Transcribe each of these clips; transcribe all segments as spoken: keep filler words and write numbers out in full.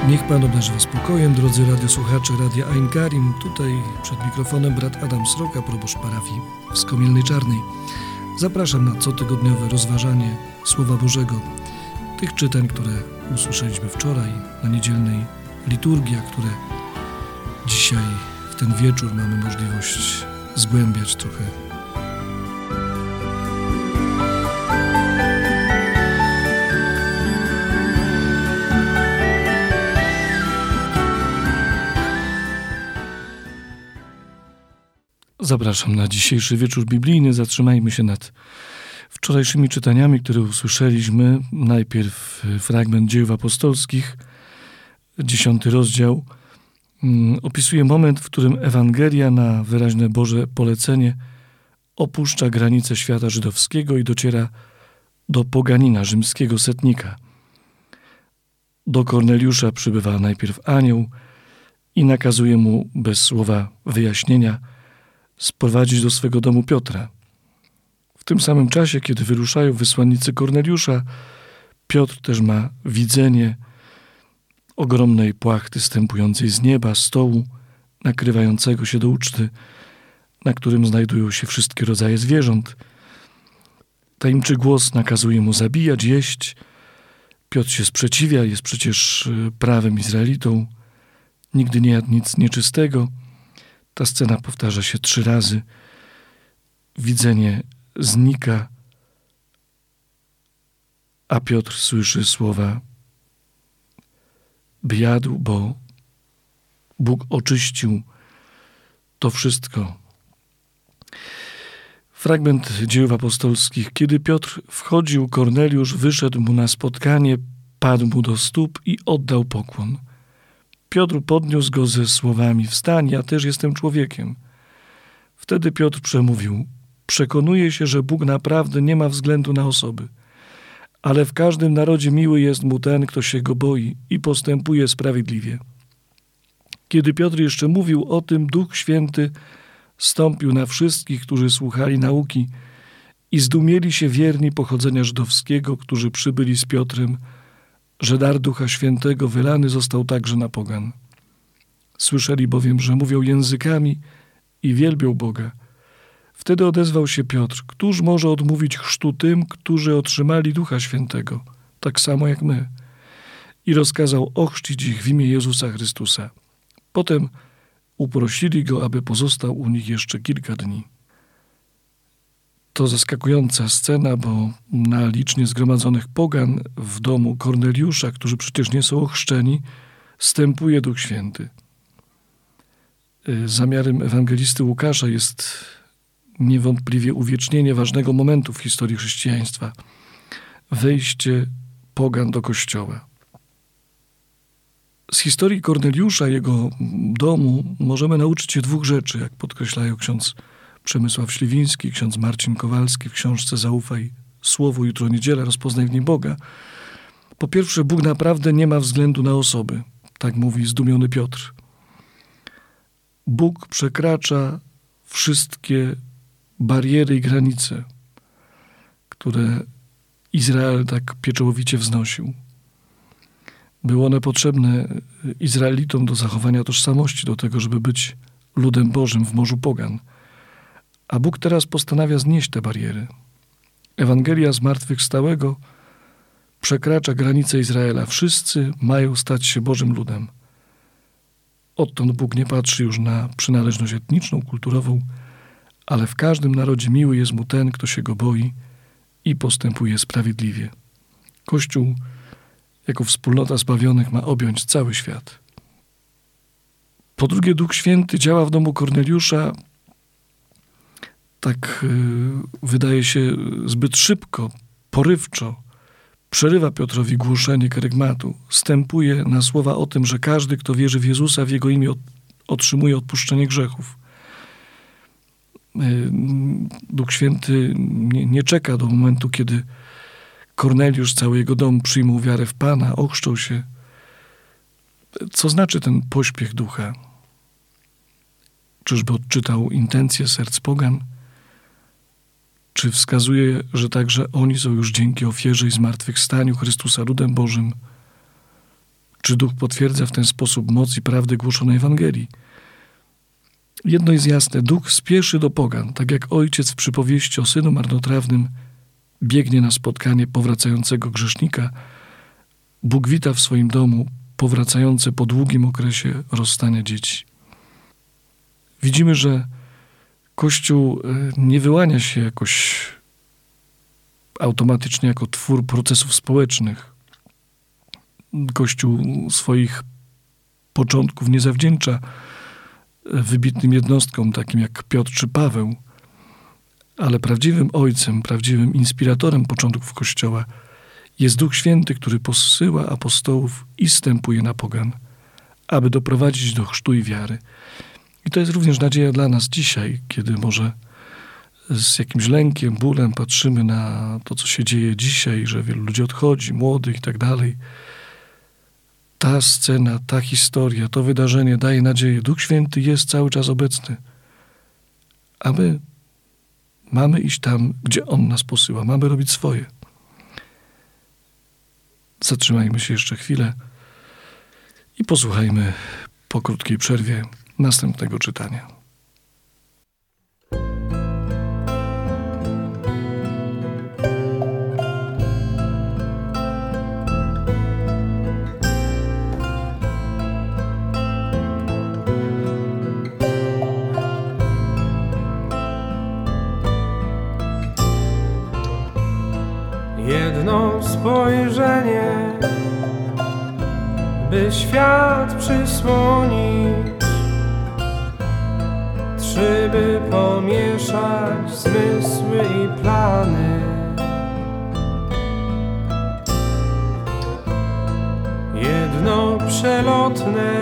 Niech Pan obdarzy Was spokojem, drodzy radiosłuchacze Radia Ein Karim. Tutaj przed mikrofonem brat Adam Sroka, proboszcz parafii w Skomielnej Czarnej. Zapraszam na cotygodniowe rozważanie Słowa Bożego, tych czytań, które usłyszeliśmy wczoraj na niedzielnej liturgii, a które dzisiaj w ten wieczór mamy możliwość zgłębiać trochę. Zapraszam na dzisiejszy wieczór biblijny. Zatrzymajmy się nad wczorajszymi czytaniami, które usłyszeliśmy. Najpierw fragment Dzieł Apostolskich, dziesiąty rozdział. Opisuje moment, w którym Ewangelia na wyraźne Boże polecenie opuszcza granice świata żydowskiego i dociera do poganina, rzymskiego setnika. Do Korneliusza przybywa najpierw anioł i nakazuje mu bez słowa wyjaśnienia sprowadzić do swego domu Piotra. W tym samym czasie, kiedy wyruszają wysłannicy Korneliusza, Piotr też ma widzenie ogromnej płachty stępującej z nieba, stołu nakrywającego się do uczty, na którym znajdują się wszystkie rodzaje zwierząt. Tajemniczy głos nakazuje mu zabijać, jeść. Piotr się sprzeciwia, jest przecież prawym Izraelitą. Nigdy nie jadł nic nieczystego. Ta scena powtarza się trzy razy. Widzenie znika, a Piotr słyszy słowa: by jadł, bo Bóg oczyścił to wszystko. Fragment Dzieł Apostolskich. Kiedy Piotr wchodził, Korneliusz wyszedł mu na spotkanie, padł mu do stóp i oddał pokłon. Piotr podniósł go ze słowami: wstań, ja też jestem człowiekiem. Wtedy Piotr przemówił: przekonuję się, że Bóg naprawdę nie ma względu na osoby, ale w każdym narodzie miły jest mu ten, kto się go boi i postępuje sprawiedliwie. Kiedy Piotr jeszcze mówił o tym, Duch Święty stąpił na wszystkich, którzy słuchali nauki, i zdumieli się wierni pochodzenia żydowskiego, którzy przybyli z Piotrem, że dar Ducha Świętego wylany został także na pogan. Słyszeli bowiem, że mówią językami i wielbią Boga. Wtedy odezwał się Piotr: któż może odmówić chrztu tym, którzy otrzymali Ducha Świętego, tak samo jak my? I rozkazał ochrzcić ich w imię Jezusa Chrystusa. Potem uprosili go, aby pozostał u nich jeszcze kilka dni. To zaskakująca scena, bo na licznie zgromadzonych pogan w domu Korneliusza, którzy przecież nie są ochrzczeni, stępuje Duch Święty. Zamiarem ewangelisty Łukasza jest niewątpliwie uwiecznienie ważnego momentu w historii chrześcijaństwa – wejście pogan do Kościoła. Z historii Korneliusza, jego domu, możemy nauczyć się dwóch rzeczy, jak podkreślają ksiądz Przemysław Śliwiński, ksiądz Marcin Kowalski w książce Zaufaj Słowu, jutro niedziela, rozpoznaj w niej Boga. Po pierwsze, Bóg naprawdę nie ma względu na osoby, tak mówi zdumiony Piotr. Bóg przekracza wszystkie bariery i granice, które Izrael tak pieczołowicie wznosił. Były one potrzebne Izraelitom do zachowania tożsamości, do tego, żeby być ludem Bożym w morzu pogan. A Bóg teraz postanawia znieść te bariery. Ewangelia zmartwychwstałego przekracza granice Izraela. Wszyscy mają stać się Bożym ludem. Odtąd Bóg nie patrzy już na przynależność etniczną, kulturową, ale w każdym narodzie miły jest mu ten, kto się go boi i postępuje sprawiedliwie. Kościół jako wspólnota zbawionych ma objąć cały świat. Po drugie, Duch Święty działa w domu Korneliusza tak yy, wydaje się zbyt szybko, porywczo. Przerywa Piotrowi głoszenie kerygmatu. Stępuje na słowa o tym, że każdy, kto wierzy w Jezusa, w Jego imię od, otrzymuje odpuszczenie grzechów. Yy, Duch Święty nie, nie czeka do momentu, kiedy Korneliusz, cały jego dom przyjmą wiarę w Pana, ochrzczą się. Co znaczy ten pośpiech ducha? Czyżby odczytał intencje serc pogan? Czy wskazuje, że także oni są już dzięki ofierze i zmartwychwstaniu Chrystusa ludem Bożym? Czy Duch potwierdza w ten sposób moc i prawdę głoszonej Ewangelii? Jedno jest jasne, Duch spieszy do pogan, tak jak ojciec w przypowieści o synu marnotrawnym biegnie na spotkanie powracającego grzesznika. Bóg wita w swoim domu powracające po długim okresie rozstania dzieci. Widzimy, że Kościół nie wyłania się jakoś automatycznie jako twór procesów społecznych. Kościół swoich początków nie zawdzięcza wybitnym jednostkom, takim jak Piotr czy Paweł, ale prawdziwym ojcem, prawdziwym inspiratorem początków Kościoła jest Duch Święty, który posyła apostołów i zstępuje na pogan, aby doprowadzić do chrztu i wiary. I to jest również nadzieja dla nas dzisiaj, kiedy może z jakimś lękiem, bólem patrzymy na to, co się dzieje dzisiaj, że wielu ludzi odchodzi, młodych i tak dalej. Ta scena, ta historia, to wydarzenie daje nadzieję. Duch Święty jest cały czas obecny, a my mamy iść tam, gdzie On nas posyła. Mamy robić swoje. Zatrzymajmy się jeszcze chwilę i posłuchajmy po krótkiej przerwie następnego czytania. Jedno spojrzenie, by świat przysłonić, trzy, by pomieszać zmysły i plany. Jedno przelotne,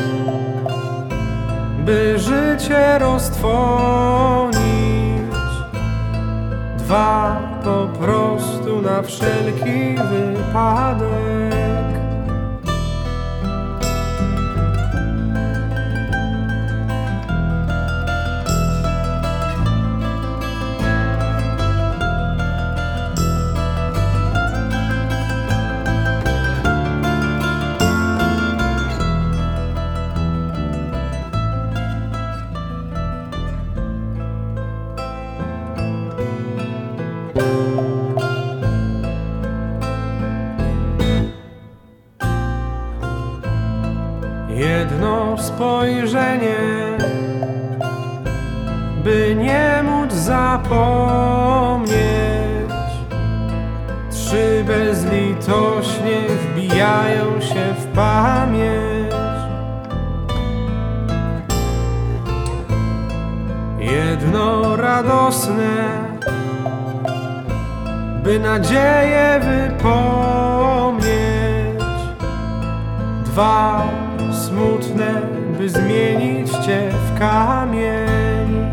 by życie roztwonić. Dwa, po prostu na wszelki wypadek. Jedno spojrzenie, by nie móc zapomnieć. Trzy, bezlitośnie wbijają się w pamięć. Jedno radosne, by nadzieję wypomnieć. Dwa, smutne, by zmienić Cię w kamień.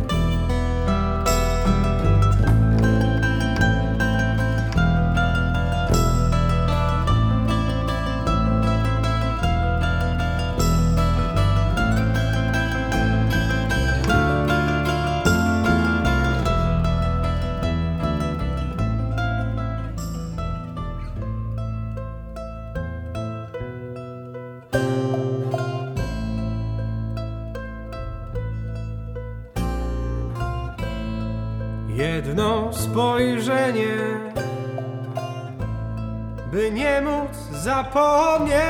Jedno spojrzenie, by nie móc zapomnieć.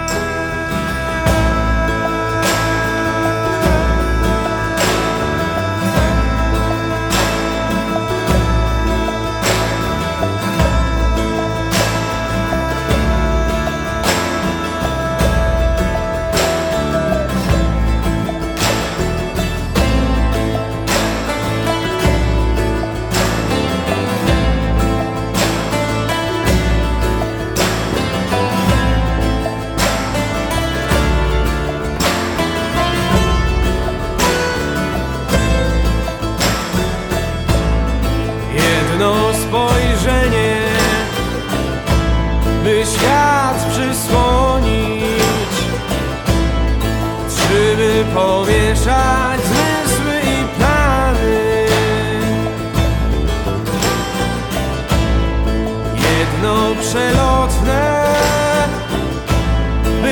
Jedno spojrzenie, by świat przysłonić. Trzy, by pomieszać zmysły i plany. Jedno przelotne,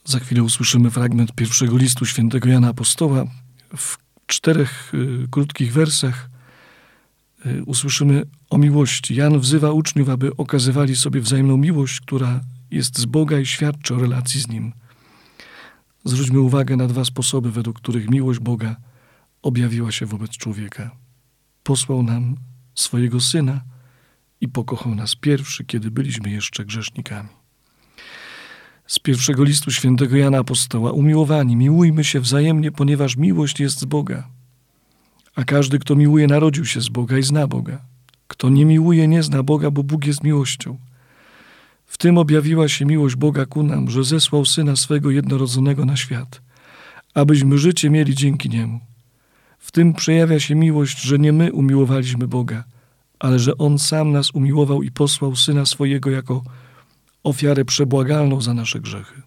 Za chwilę usłyszymy fragment pierwszego listu świętego Jana Apostoła. W czterech y, krótkich wersach y, usłyszymy o miłości. Jan wzywa uczniów, aby okazywali sobie wzajemną miłość, która jest z Boga i świadczy o relacji z Nim. Zwróćmy uwagę na dwa sposoby, według których miłość Boga objawiła się wobec człowieka. Posłał nam swojego Syna i pokochał nas pierwszy, kiedy byliśmy jeszcze grzesznikami. Z pierwszego listu świętego Jana Apostoła: umiłowani, miłujmy się wzajemnie, ponieważ miłość jest z Boga. A każdy, kto miłuje, narodził się z Boga i zna Boga. Kto nie miłuje, nie zna Boga, bo Bóg jest miłością. W tym objawiła się miłość Boga ku nam, że zesłał Syna swego jednorodzonego na świat, abyśmy życie mieli dzięki Niemu. W tym przejawia się miłość, że nie my umiłowaliśmy Boga, ale że On sam nas umiłował i posłał Syna swojego jako ofiarę przebłagalną za nasze grzechy.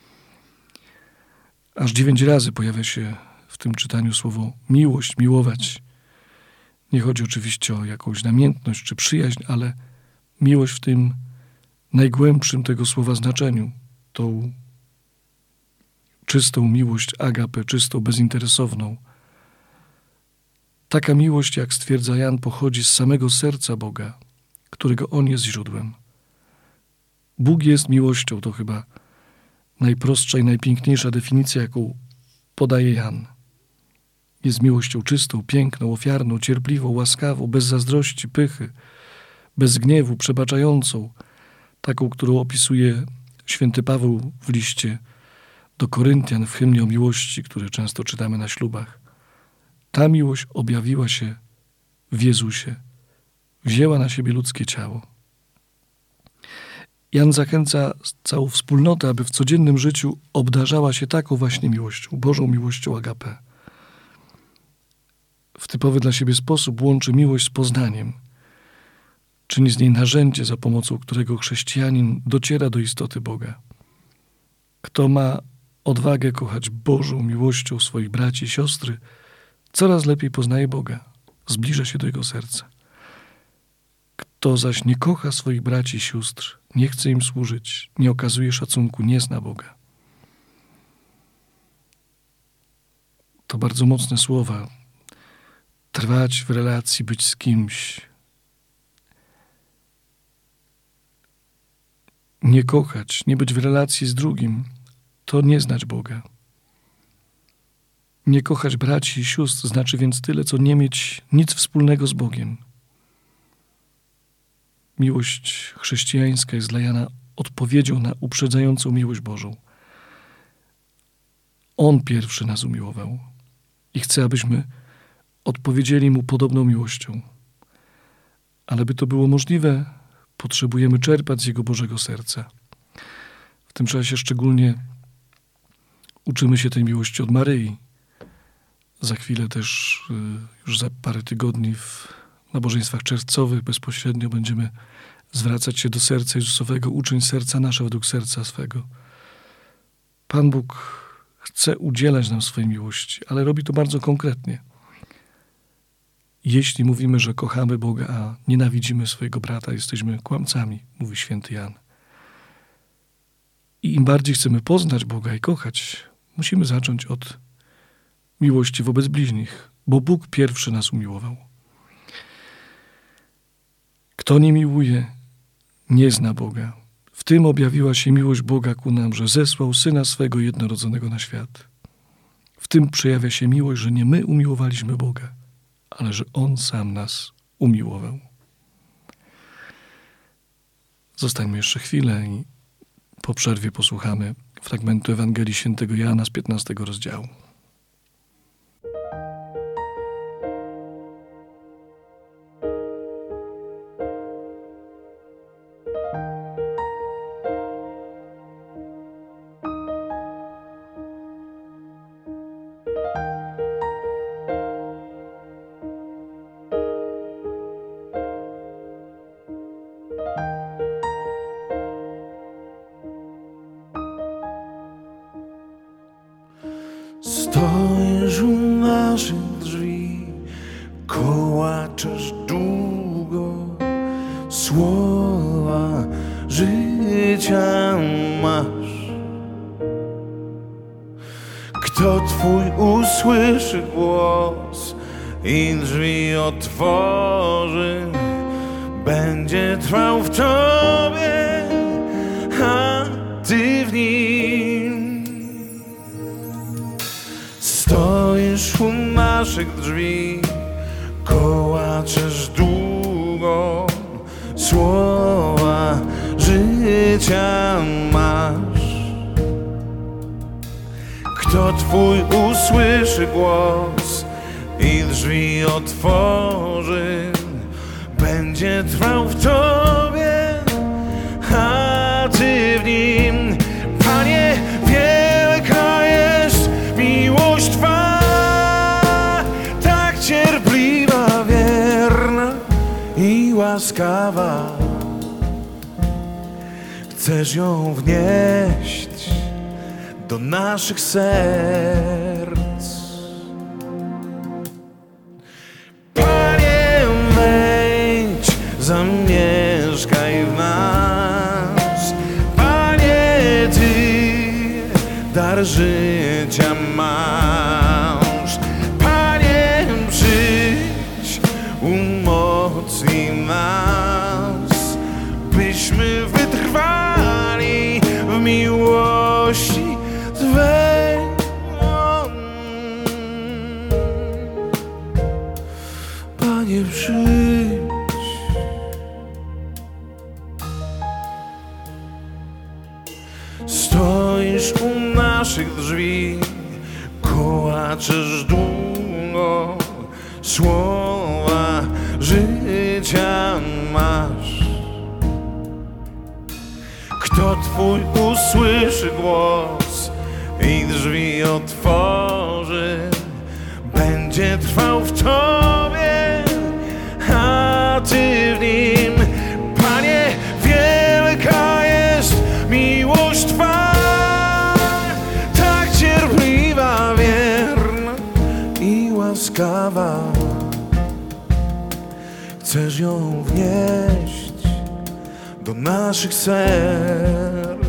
Aż dziewięć razy pojawia się w tym czytaniu słowo miłość, miłować. Nie chodzi oczywiście o jakąś namiętność czy przyjaźń, ale miłość w tym najgłębszym tego słowa znaczeniu. Tą czystą miłość agape, czystą, bezinteresowną. Taka miłość, jak stwierdza Jan, pochodzi z samego serca Boga, którego On jest źródłem. Bóg jest miłością, to chyba najprostsza i najpiękniejsza definicja, jaką podaje Jan. Jest miłością czystą, piękną, ofiarną, cierpliwą, łaskawą, bez zazdrości, pychy, bez gniewu, przebaczającą, taką, którą opisuje święty Paweł w liście do Koryntian, w hymnie o miłości, który często czytamy na ślubach. Ta miłość objawiła się w Jezusie, wzięła na siebie ludzkie ciało. Jan zachęca całą wspólnotę, aby w codziennym życiu obdarzała się taką właśnie miłością, Bożą miłością agape. W typowy dla siebie sposób łączy miłość z poznaniem. Czyni z niej narzędzie, za pomocą którego chrześcijanin dociera do istoty Boga. Kto ma odwagę kochać Bożą miłością swoich braci i siostry, coraz lepiej poznaje Boga, zbliża się do Jego serca. Kto zaś nie kocha swoich braci i sióstr, nie chce im służyć, nie okazuje szacunku, nie zna Boga. To bardzo mocne słowa. Trwać w relacji, być z kimś. Nie kochać, nie być w relacji z drugim, to nie znać Boga. Nie kochać braci i sióstr znaczy więc tyle, co nie mieć nic wspólnego z Bogiem. Miłość chrześcijańska jest dla Jana odpowiedzią na uprzedzającą miłość Bożą. On pierwszy nas umiłował i chce, abyśmy odpowiedzieli Mu podobną miłością. Ale by to było możliwe, potrzebujemy czerpać z Jego Bożego serca. W tym czasie szczególnie uczymy się tej miłości od Maryi. Za chwilę też, już za parę tygodni w nabożeństwach czerwcowych bezpośrednio będziemy zwracać się do serca Jezusowego. Uczyń serca nasze według serca swego. Pan Bóg chce udzielać nam swojej miłości, ale robi to bardzo konkretnie. Jeśli mówimy, że kochamy Boga, a nienawidzimy swojego brata, jesteśmy kłamcami, mówi święty Jan. I im bardziej chcemy poznać Boga i kochać, musimy zacząć od miłości wobec bliźnich, bo Bóg pierwszy nas umiłował. Kto nie miłuje, nie zna Boga. W tym objawiła się miłość Boga ku nam, że zesłał Syna swego jednorodzonego na świat. W tym przejawia się miłość, że nie my umiłowaliśmy Boga, ale że On sam nas umiłował. Zostańmy jeszcze chwilę i po przerwie posłuchamy fragmentu Ewangelii świętego Jana z piętnastego rozdziału. Stoisz u naszych drzwi, kołaczesz długo, słowa życia masz. Kto Twój usłyszy głos i drzwi otworzy, będzie trwał w Tobie, a Ty w Nim. Stoisz u naszych drzwi, kołaczesz długo, słowa życia masz. Kto Twój usłyszy głos i drzwi otworzy, będzie trwał w Tobie, a Ty w Nim. Panie, wielka jest miłość Twa, tak cierpliwa, wierna i łaskawa. Chcesz ją wnieść do naszych serc. Panie, wejdź, zamieszkaj w nas. Panie, Ty dar życia masz. Panie, przyjdź, umocnij nas, byśmy wytrwali w miłości Twej. Panie, przyjdź. Stoisz u naszych drzwi, kołaczesz długo, słowa życia masz. Kto Twój usłyszy głos i drzwi otworzy, będzie trwał w Tobie, a Ty w Nim. Panie, wielka jest miłość Twa, tak cierpliwa, wierna i łaskawa. Chcesz ją wnieść do naszych serc.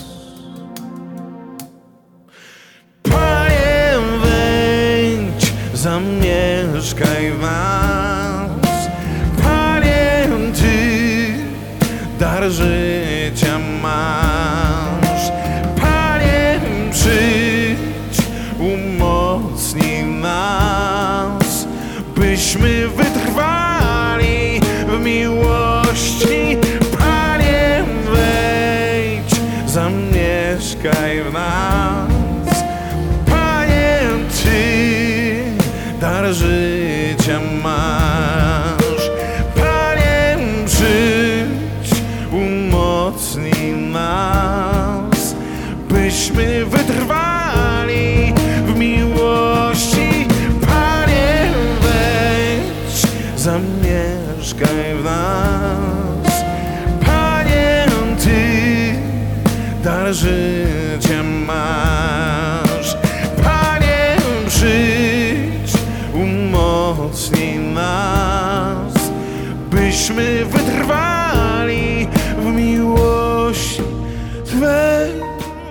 Panie, wejdź, zamieszkaj w nas. Panie, Ty dar życia masz. Panie, przyjdź, umocnij nas, byśmy wytrwali w miłości. Panie, wejdź, zamieszkaj w nas. Panie, Ty dar życia masz. Panie, przyjdź, umocnij nas, byśmy wytrwali w miłości. Panie, wejdź, zamieszkaj w nas. Panie, Ty dar życia masz. Panie, przyjdź, umocnij nas, byśmy wytrwali w miłości Twej.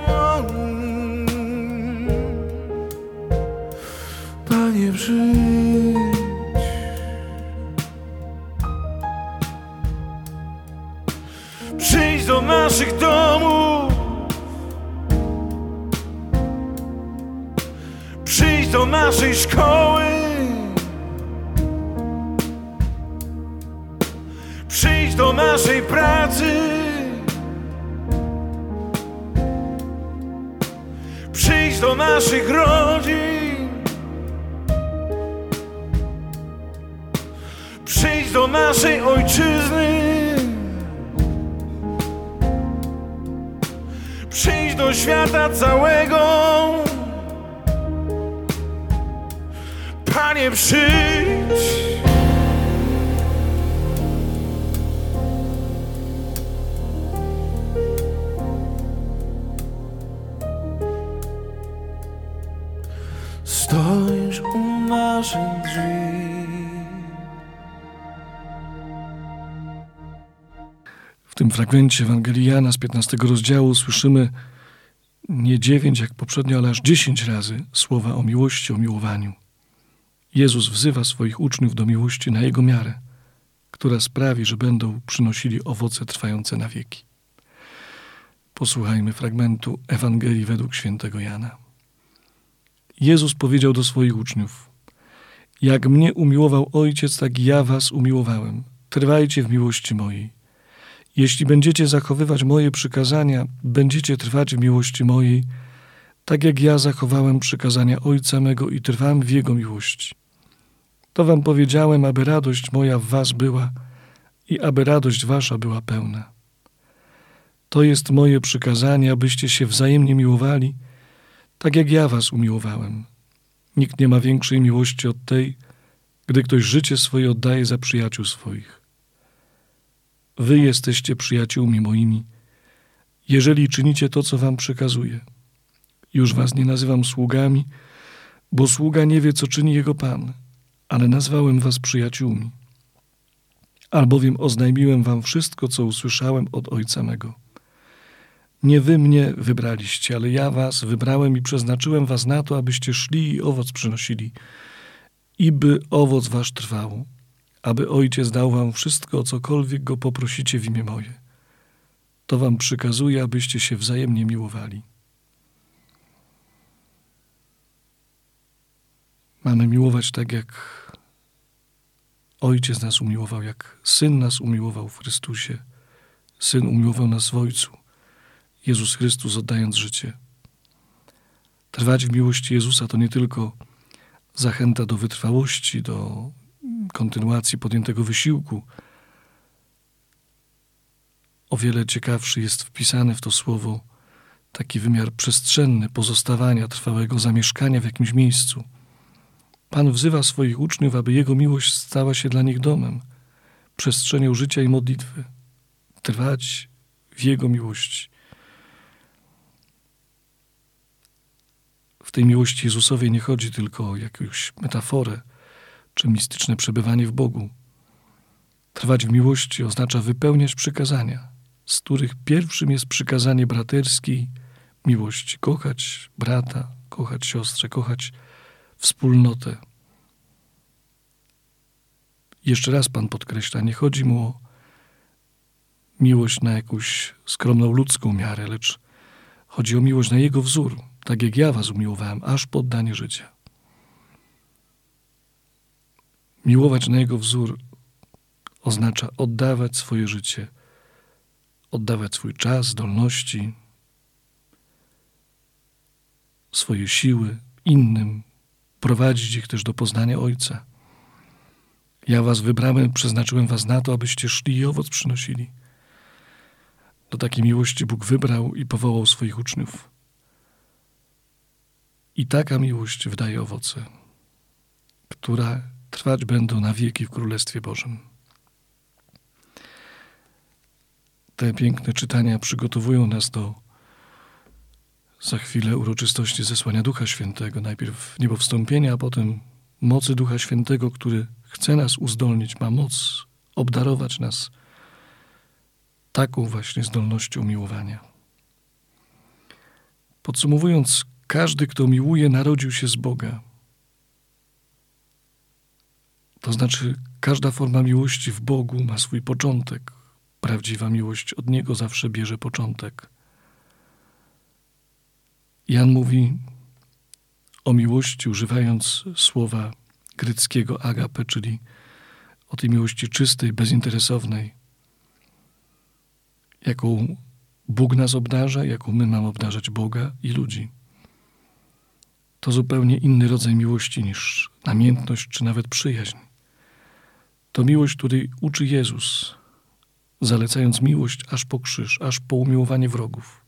Panie, przyjdź. Przyjdź do naszych domów, przyjdź do naszej szkoły, przyjdź do naszej pracy, przyjdź do naszych rodzin, przyjdź do naszej ojczyzny, przyjdź do świata całego. Panie, przyjdź. Stoisz u naszych drzwi. W tym fragmencie Ewangelii Jana z piętnastego rozdziału słyszymy Nie dziewięć jak poprzednio, ale aż dziesięć razy słowa o miłości, o miłowaniu. Jezus wzywa swoich uczniów do miłości na Jego miarę, która sprawi, że będą przynosili owoce trwające na wieki. Posłuchajmy fragmentu Ewangelii według świętego Jana. Jezus powiedział do swoich uczniów: jak mnie umiłował Ojciec, tak i ja was umiłowałem. Trwajcie w miłości mojej. Jeśli będziecie zachowywać moje przykazania, będziecie trwać w miłości mojej, tak jak ja zachowałem przykazania Ojca mego i trwam w Jego miłości. To wam powiedziałem, aby radość moja w was była i aby radość wasza była pełna. To jest moje przykazanie, abyście się wzajemnie miłowali, tak jak ja was umiłowałem. Nikt nie ma większej miłości od tej, gdy ktoś życie swoje oddaje za przyjaciół swoich. Wy jesteście przyjaciółmi moimi, jeżeli czynicie to, co wam przekazuję. Już was nie nazywam sługami, bo sługa nie wie, co czyni jego Pan, ale nazwałem was przyjaciółmi. Albowiem oznajmiłem wam wszystko, co usłyszałem od Ojca mego. Nie wy mnie wybraliście, ale ja was wybrałem i przeznaczyłem was na to, abyście szli i owoc przynosili, i by owoc wasz trwał, aby Ojciec dał wam wszystko, o cokolwiek Go poprosicie w imię moje. To wam przykazuję, abyście się wzajemnie miłowali. Mamy miłować tak, jak Ojciec nas umiłował, jak Syn nas umiłował w Chrystusie. Syn umiłował nas w Ojcu. Jezus Chrystus oddając życie. Trwać w miłości Jezusa to nie tylko zachęta do wytrwałości, do kontynuacji podjętego wysiłku. O wiele ciekawszy jest wpisany w to słowo taki wymiar przestrzenny, pozostawania, trwałego zamieszkania w jakimś miejscu. Pan wzywa swoich uczniów, aby Jego miłość stała się dla nich domem, przestrzenią życia i modlitwy. Trwać w Jego miłości. W tej miłości Jezusowej nie chodzi tylko o jakąś metaforę czy mistyczne przebywanie w Bogu. Trwać w miłości oznacza wypełniać przykazania, z których pierwszym jest przykazanie braterskiej miłości. Kochać brata, kochać siostrę, kochać wspólnotę. Jeszcze raz Pan podkreśla, nie chodzi mu o miłość na jakąś skromną ludzką miarę, lecz chodzi o miłość na Jego wzór, tak jak ja was umiłowałem, aż po oddanie życia. Miłować na Jego wzór oznacza oddawać swoje życie, oddawać swój czas, zdolności, swoje siły innym, prowadzić ich też do poznania Ojca. Ja was wybrałem, przeznaczyłem was na to, abyście szli i owoc przynosili. Do takiej miłości Bóg wybrał i powołał swoich uczniów. I taka miłość wydaje owoce, która trwać będą na wieki w Królestwie Bożym. Te piękne czytania przygotowują nas do za chwilę uroczystości zesłania Ducha Świętego. Najpierw niebowstąpienia, a potem mocy Ducha Świętego, który chce nas uzdolnić, ma moc obdarować nas taką właśnie zdolnością miłowania. Podsumowując, każdy, kto miłuje, narodził się z Boga. To znaczy, każda forma miłości w Bogu ma swój początek. Prawdziwa miłość od Niego zawsze bierze początek. Jan mówi o miłości, używając słowa greckiego agape, czyli o tej miłości czystej, bezinteresownej, jaką Bóg nas obdarza, jaką my mamy obdarzać Boga i ludzi. To zupełnie inny rodzaj miłości niż namiętność czy nawet przyjaźń. To miłość, której uczy Jezus, zalecając miłość aż po krzyż, aż po umiłowanie wrogów.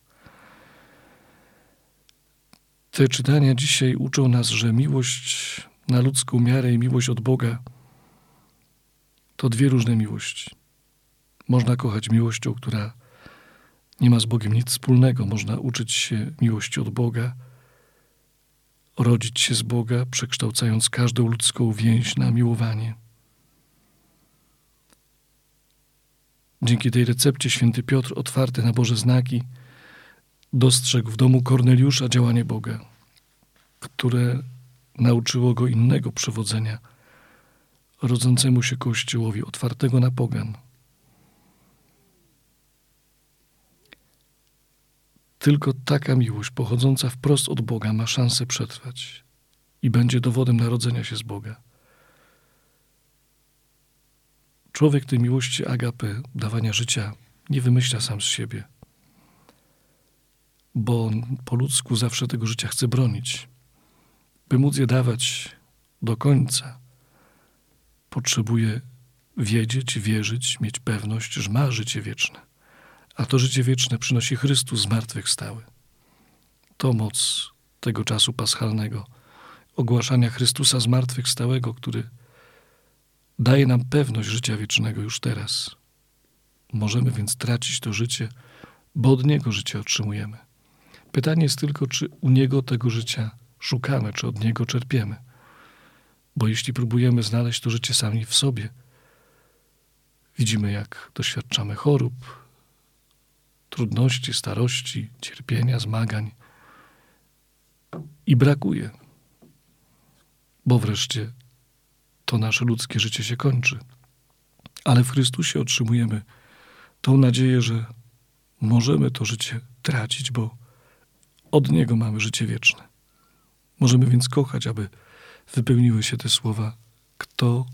Te czytania dzisiaj uczą nas, że miłość na ludzką miarę i miłość od Boga to dwie różne miłości. Można kochać miłością, która nie ma z Bogiem nic wspólnego. Można uczyć się miłości od Boga, rodzić się z Boga, przekształcając każdą ludzką więź na miłowanie. Dzięki tej recepcie święty Piotr, otwarty na Boże znaki, dostrzegł w domu Korneliusza działanie Boga, które nauczyło go innego przewodzenia rodzącemu się Kościołowi, otwartego na pogan. Tylko taka miłość pochodząca wprost od Boga ma szansę przetrwać i będzie dowodem narodzenia się z Boga. Człowiek tej miłości agape, dawania życia, nie wymyśla sam z siebie, bo on po ludzku zawsze tego życia chce bronić. By móc je dawać do końca, potrzebuje wiedzieć, wierzyć, mieć pewność, że ma życie wieczne. A to życie wieczne przynosi Chrystus zmartwychwstały. To moc tego czasu paschalnego, ogłaszania Chrystusa zmartwychwstałego, który daje nam pewność życia wiecznego już teraz. Możemy więc tracić to życie, bo od Niego życie otrzymujemy. Pytanie jest tylko, czy u Niego tego życia szukamy, czy od Niego czerpiemy. Bo jeśli próbujemy znaleźć to życie sami w sobie, widzimy, jak doświadczamy chorób, trudności, starości, cierpienia, zmagań i brakuje, bo wreszcie to nasze ludzkie życie się kończy. Ale w Chrystusie otrzymujemy tą nadzieję, że możemy to życie tracić, bo od Niego mamy życie wieczne. Możemy więc kochać, aby wypełniły się te słowa: kto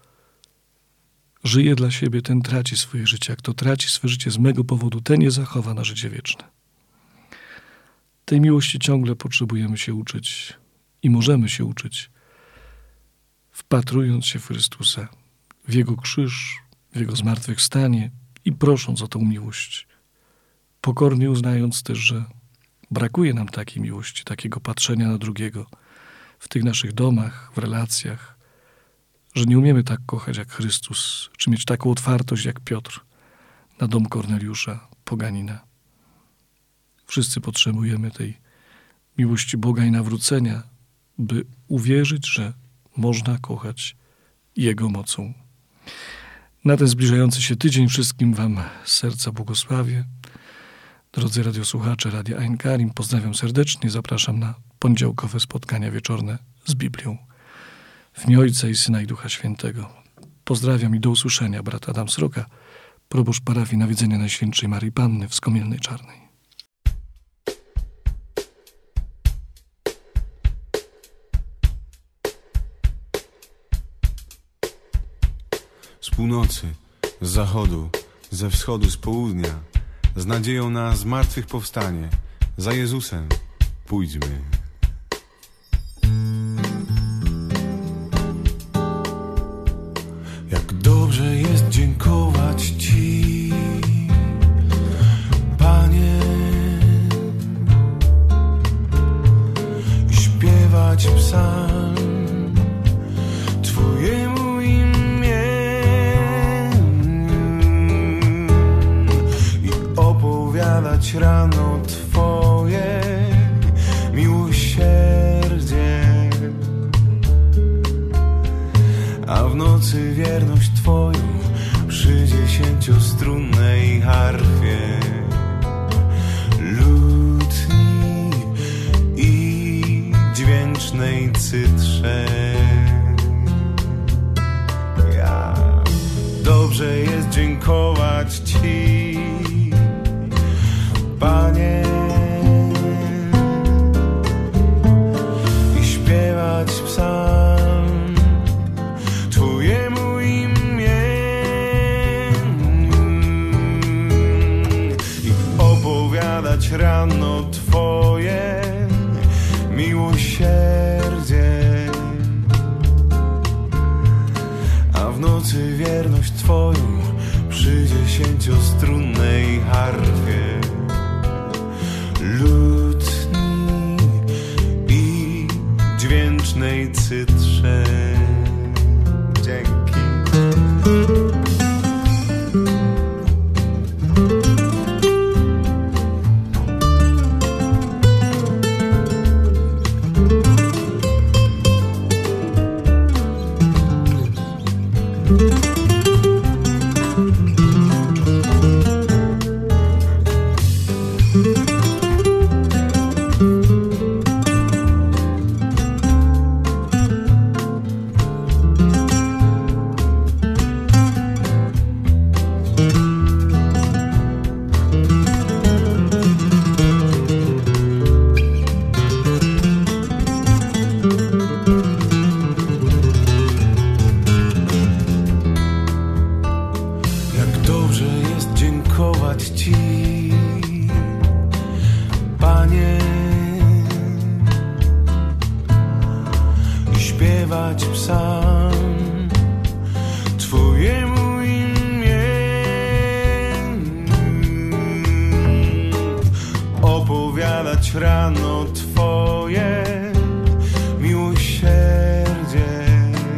żyje dla siebie, ten traci swoje życie. A kto traci swoje życie z mego powodu, ten je zachowa na życie wieczne. Tej miłości ciągle potrzebujemy się uczyć i możemy się uczyć, wpatrując się w Chrystusa, w Jego krzyż, w Jego zmartwychwstanie i prosząc o tą miłość. Pokornie uznając też, że brakuje nam takiej miłości, takiego patrzenia na drugiego w tych naszych domach, w relacjach, że nie umiemy tak kochać jak Chrystus, czy mieć taką otwartość jak Piotr na dom Korneliusza, poganina. Wszyscy potrzebujemy tej miłości Boga i nawrócenia, by uwierzyć, że można kochać Jego mocą. Na ten zbliżający się tydzień wszystkim Wam z serca błogosławię. Drodzy radiosłuchacze Radia Ein Karim, pozdrawiam serdecznie, zapraszam na poniedziałkowe spotkania wieczorne z Biblią. W imię Ojca i Syna i Ducha Świętego. Pozdrawiam i do usłyszenia, brat Adam Sroka, proboszcz parafii Nawiedzenia Najświętszej Marii Panny w Skomielnej Czarnej. Z północy, z zachodu, ze wschodu, z południa, z nadzieją na zmartwychwstanie, za Jezusem pójdźmy. Jak dobrze jest dziękować Ci, Panie, i śpiewać psalm Twojemu imieniu i opowiadać rano Twoje miłosierdzie, a w nocy wierność Twoją przy dziesięciostrunnej harfie, lutni i dźwięcznej cytrze. Jak dobrze jest dziękować Ci, Panie, i śpiewać psalm Twojemu imieniu i opowiadać rano Twoje miłosierdzie, a w nocy wierność Twoją przy dziesięciostrunnej harfie, lutni i dźwięcznej cytrze. Dzięki. dobrze jest dziękować Ci, Panie, i śpiewać psalm Twojemu imię, opowiadać rano Twoje miłosierdzie,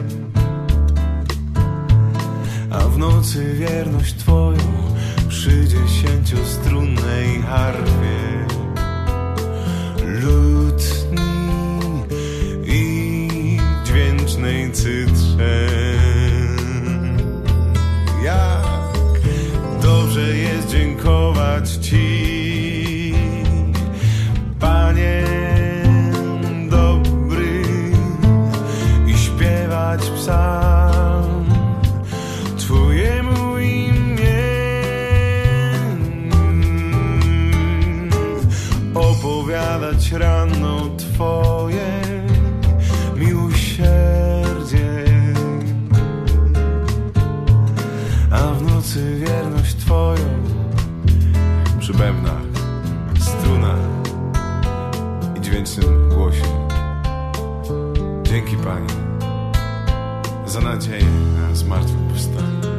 a w nocy wierność Twoją przy dziesięciostrunnej harfie, lutni i dźwięcznej cytrze. Jak dobrze jest dziękować Ci, Panie dobry, i śpiewać psalm Twojemu imię, opowiadać rano Twoje miłosierdzie, a w nocy wierność Twoją przy bębnach, strunach i dźwięcznym głosie. Dzięki, Panie, za nadzieję na zmartwychwstanie.